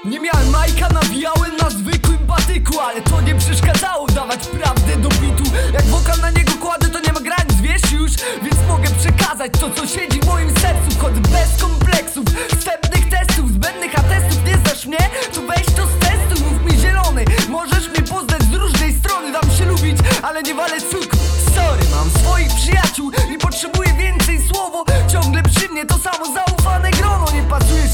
Nie miałem majka, nawijałem na zwykłym patyku, ale to nie przeszkadzało dawać prawdę do bitu. Jak wokal na niego kładę, to nie ma granic, wiesz już. Więc mogę przekazać to, co siedzi w moim sercu. Chodzę bez kompleksów, wstępnych testów, zbędnych atestów. Nie znasz mnie? To weź to z testu, mów mi zielony. Możesz mnie poznać z różnej strony. Dam się lubić, ale nie walę cukru. Sorry, mam swoich przyjaciół i potrzebuję więcej słowo. Ciągle przy mnie to samo zaufane grono. Nie pasujesz,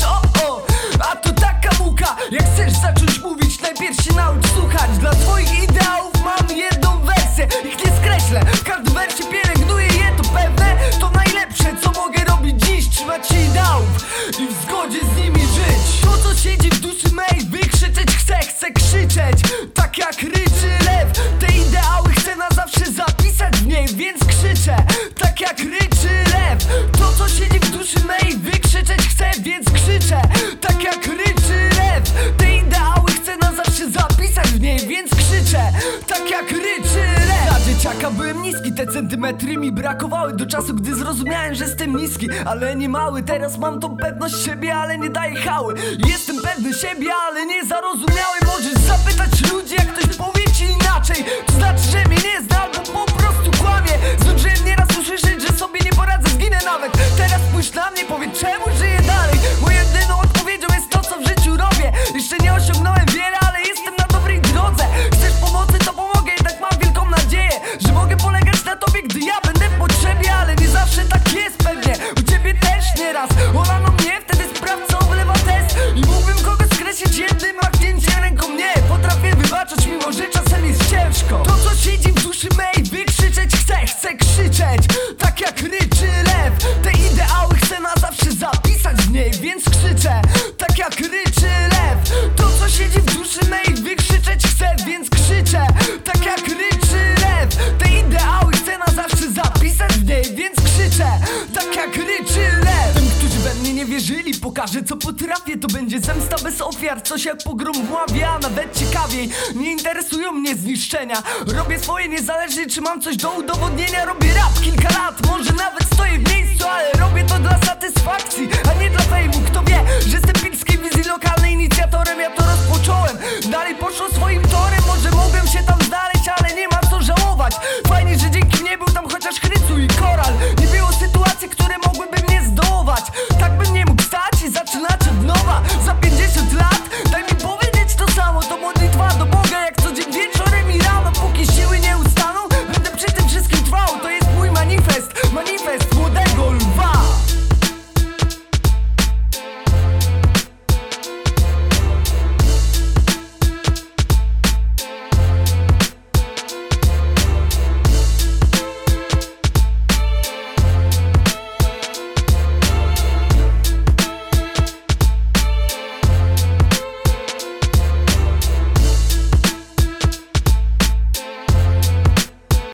a to taka muka. Jak chcesz zacząć mówić, najpierw się naucz słuchać. Dla twoich ideałów mam jedną wersję, ich nie skreślę. W każdym wersie pielęgnuję je, to pewne. To najlepsze, co mogę robić dziś. Trzymać się ideałów i w zgodzie z nimi żyć. To, co siedzi w duszy mej, wykrzyczeć chcę krzyczeć. Tak jak ryczy lew. Te ideały chcę na zawsze zapisać w niej, więc krzyczę. Tak jak ryczy lew. To, co siedzi w duszy mej, wykrzyczeć chcę, więc krzyczę. Tak jak ryczy lew. Te ideały chcę na zawsze zapisać w niej, więc krzyczę. Tak jak ryczy lew. Za dzieciaka byłem niski, te centymetry mi brakowały do czasu, gdy zrozumiałem, że jestem niski, ale nie mały. Teraz mam tą pewność siebie, ale nie daję hały. Jestem pewny siebie, ale nie zarozumiały. Możesz zapytać ludzi, jak ktoś powie ci inaczej, to znaczy, że mnie nie zna albo po prostu kłamie. Zdążyłem nieraz usłyszeć, że sobie nie poradzę, zginę nawet. Teraz spójrz na mnie, powiedz czemu żyję dalej. Moją jedyną odpowiedzią jest to, co w życiu robię. Jeszcze nie osiągnąłem wiele, ale jestem na dobrej drodze. Chcesz pomocy, to pomogę, jednak mam wielką nadzieję, że mogę polegać na tobie, gdy ja będę w potrzebie. Ale nie zawsze tak jest pewnie, u ciebie też nieraz. Olano mnie, wtedy sprawdza, wlewa test. I mógłbym kogoś skreślić jednym machnięciem ręką. Nie potrafię wybaczać, mimo że czasem jest ciężko. To, co siedzi w duszy mej, wykrzyczeć chcę krzyczeć. Tak jak ryczy lew. Te ideały chcę na zawsze zapisać w niej, więc krzyczę. Tak jak ryczy lew. To, co siedzi w duszy mej, wykrzyczeć chcę, więc krzyczę. Tak jak ryczy lew. Te ideały chcę na zawsze zapisać w niej, więc krzyczę. Tak jak ryczy lew. Tym, którzy we mnie nie wierzyli, pokażę, co potrafię. To będzie zemsta bez ofiar, coś jak pogrom w ławie, a nawet ciekawiej. Nie interesują mnie zniszczenia. Robię swoje niezależnie, czy mam coś do udowodnienia. Robię rap kilka lat, może nawet stoję w miejscu, ale robię to dla satysfakcji, a nie dla fejmu. Kto wie, że jestem pilskiej wizji lokalnej inicjatorem. Ja to rozpocząłem, dalej poszło swoim torem.